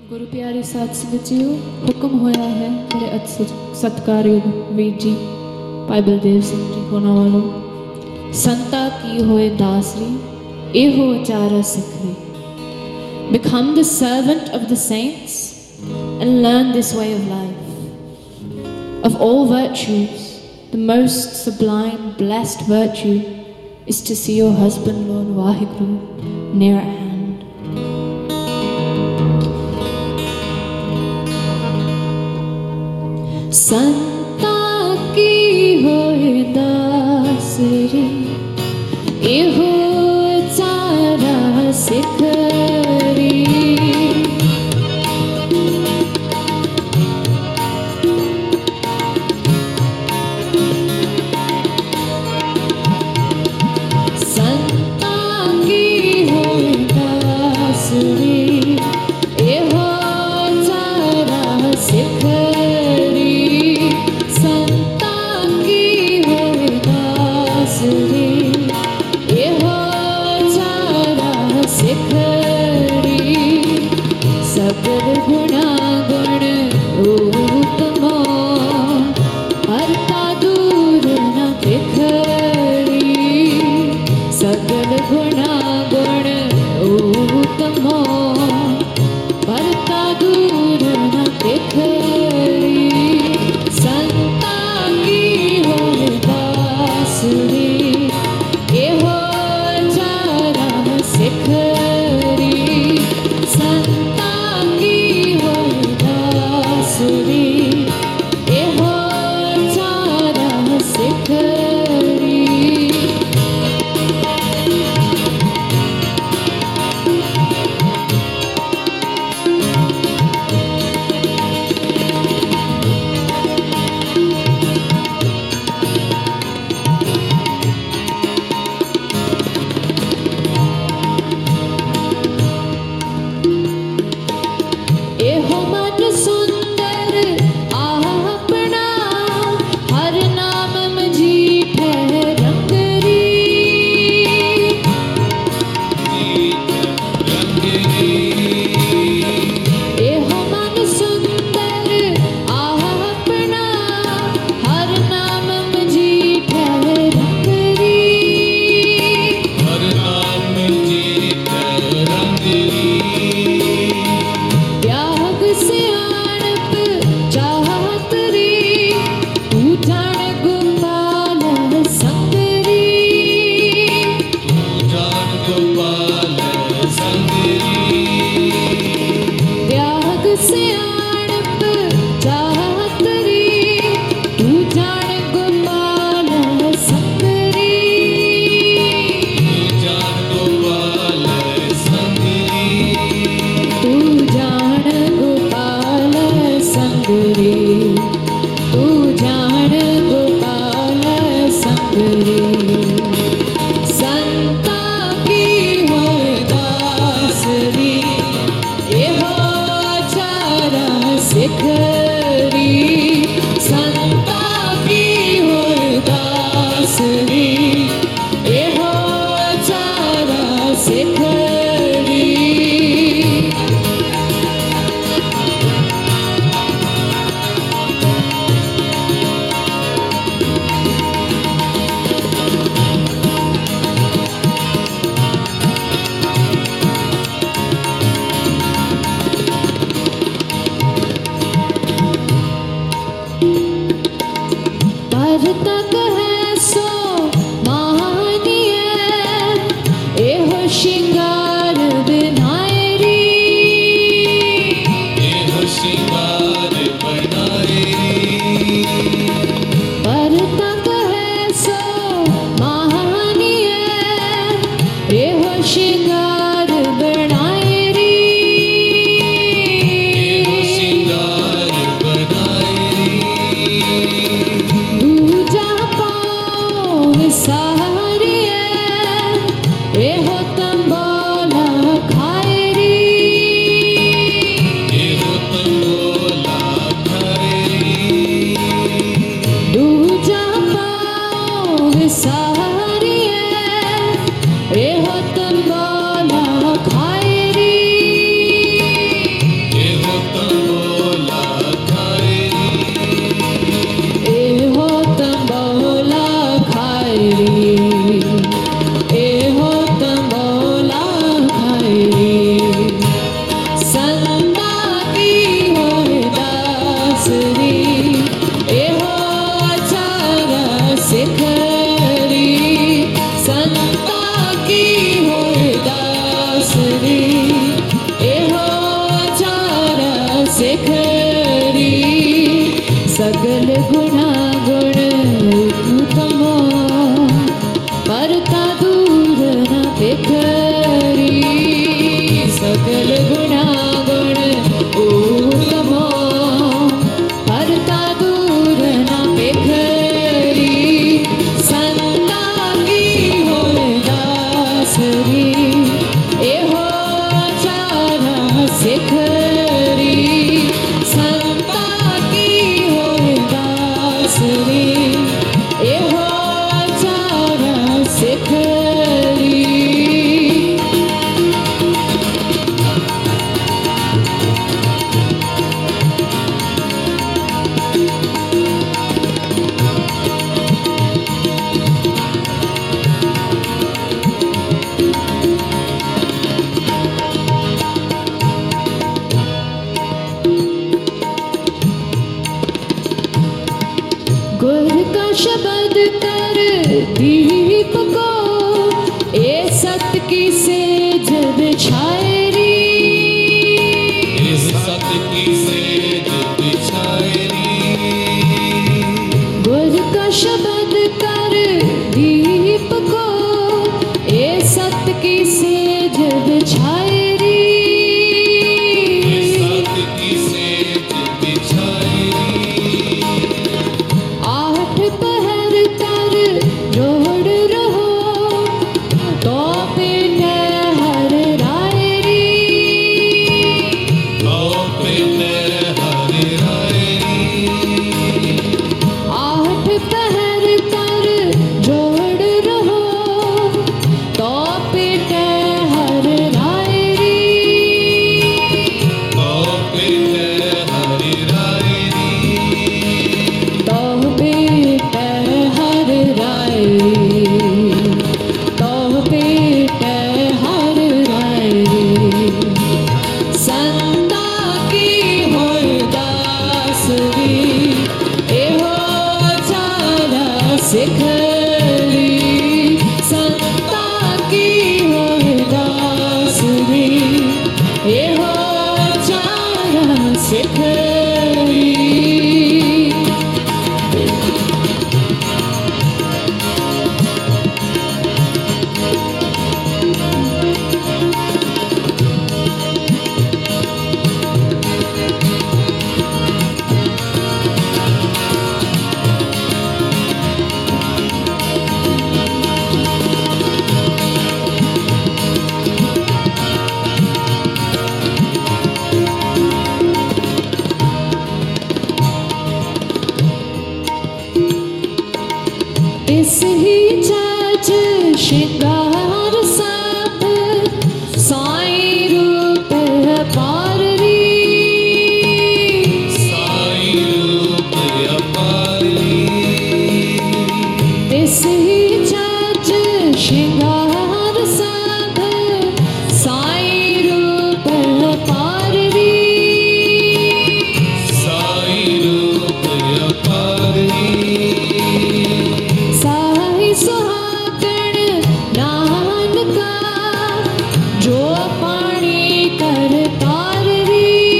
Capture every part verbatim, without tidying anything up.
गुरु प्यारे साध संगत जीओ, हुक्म होया है मेरे अत सत्कारयोग वीर जी भाई बलदेव सिंह जी होना वालों संता की होए दासरी एहो आचारा सिखरी. Become the servant of the saints and learn this way of life. Of all virtues, the most sublime, blessed virtue is to see your husband, Lord Waheguru, near at hand. संता की होए दासरी एहो आचारा सिखरी. संता की होए दासरी एहो आचारा सिखरी. सकल गुणा गुण उत्तमो हरता दूर न बिखरी. सकल गुणा गुण उत्तमो हरता दूर न बिखरी. संता की होए दासरी एहो आचारा सिखरी. संता एहो आचारा सिखरी. एहो मन सुंदर अपना हर नाम मजीठ रंगरी. एहो मन सुंदर अपना हर नाम मजीठ रंगरी. हर नाम मजीठ रंगरी. त्याग सियाणप चाहत रे तू जान गोपाल संगरी. तू जान गोपाल संगरी. त्याग सियाणप चाहत रे तू जान गोपाल संगरी. तू जान गोपाल संगरी. तू जान गोपाल संगरी. तू जान गोपाल संगरी. संता की होए दासरी एहो आचारा सिखरी. संता की होए दासरी एहो आचारा सिखरी. संता की होए दासरी एहो आचारा सिखरी संता की होए दासरी एहो आचारा सिखरी सगल गुणा गुण उत्तमो परता दूर न बिखरी सगल गुणा गुण उत्तमो परता दूर न बिखरी संता की होए दासरी एहो आचारा सिखरी संता की होए दासरी एहो आचारा सिखरी गुर का शब्द कर दीप को ए सत्य की सेज बिछाए री इस सत्य की सेज बिछाए री गुर का शब्द कर दीप को ए सत्य की सेज बिछाए री इस सत्य की सेज बिछाए री आठ पहर कर जोड़ रहो तो पिन हर राय री तो पिन हर राय री आठ पहर कर जोड़ रहो तो पिन हर राय री तो पिन हर राय री तो पिट हर राय री तो पिट हर राय री संता की होए दासरी एहो आचारा सिखरी संता की होए दासरी एहो आचारा सिखरी इस ही चाच श्रृंगार साथ साई रूप अपार री साई रूप अपार री इस ही चाच श्रृंगार साथ साई रूप अपार री साई रूप अपार री साई सुहागण नान का जो पानी कर तार री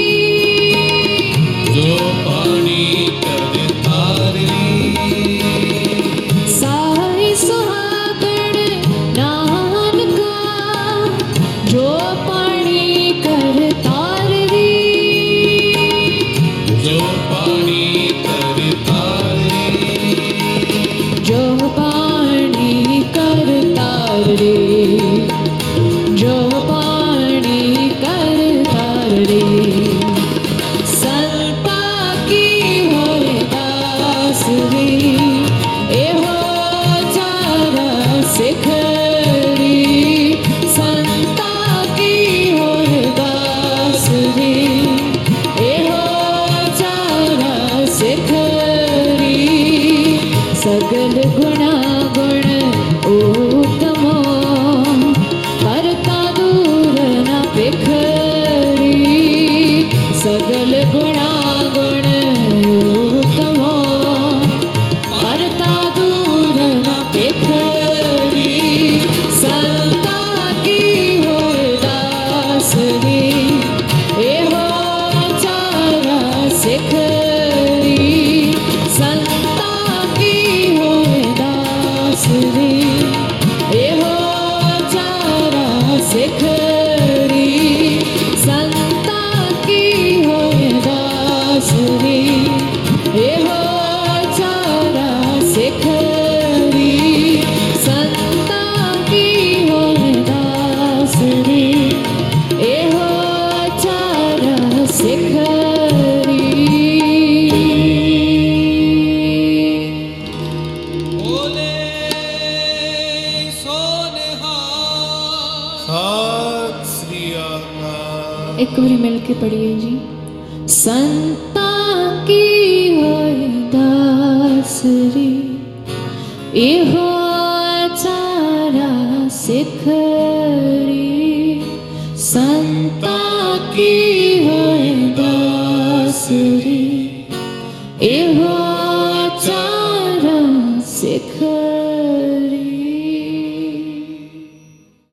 जो पानी कर तार री साई सुहागण नान का जो पानी कर तार री जो पानी कर तार री जो पानी कर तार रे जो पानी कर तार रे संता की होए दासरी एहो आचारा सिखरी संता की होए दासरी एहो आचारा सिखरी सगल गुणा गुण उत्तमो परता दूर न बिखरी गुणा गुण तमो परता दूर न पेखरी संता की होए दासरी एहो चारा सिखरी संता की होए दासरी एहो चारा सिखरी संता की होए दासरी एहो चारा सिखरी संता की होए दासरी एहो चारा सिखरी। बोले सोनिहार। सत श्री अकाल। एक बारी मिल के पढ़िए जी। संता की होए दासरी एहो